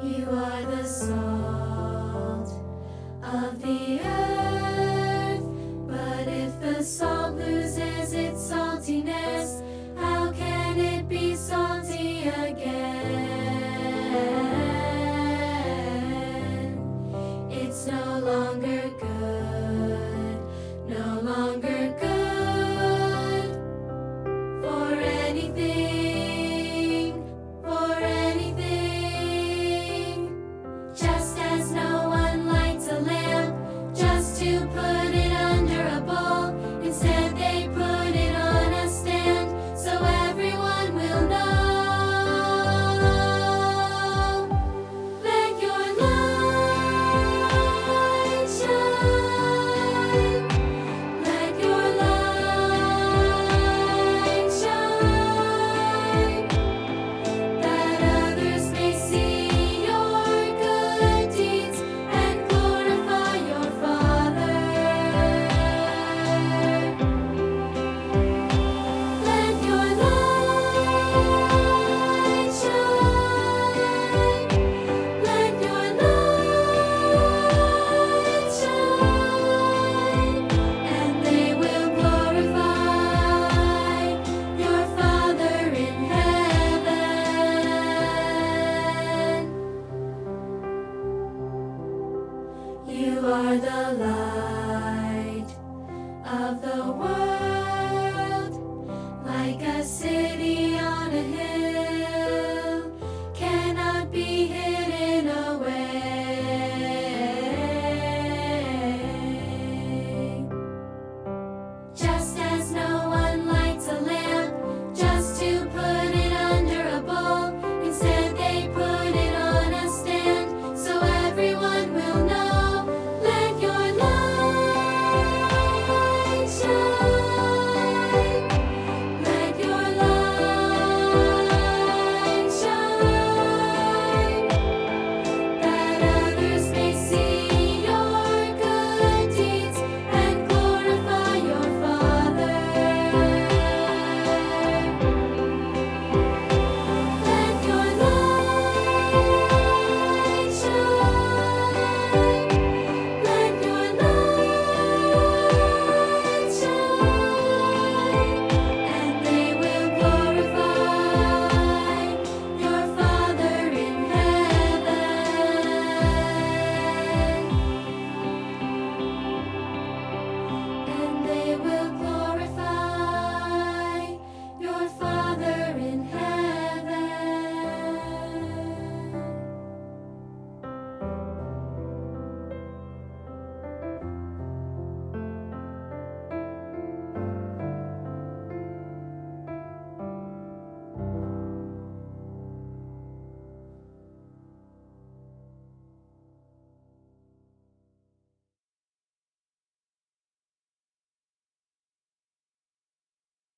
You are the salt of the earth, but if the salt loses its saltiness, how can it be salty again? It's no longer good, no longer good for anything, for anything. Just as no one lights a lamp just to put it under a bowl, instead they put it on a stand so everyone will know. Let your light shine. Let your light shine, that others may see your good deeds and glorify your Father. Let your light shine. Let your light shine, and they will glorify your Father in heaven. You are the light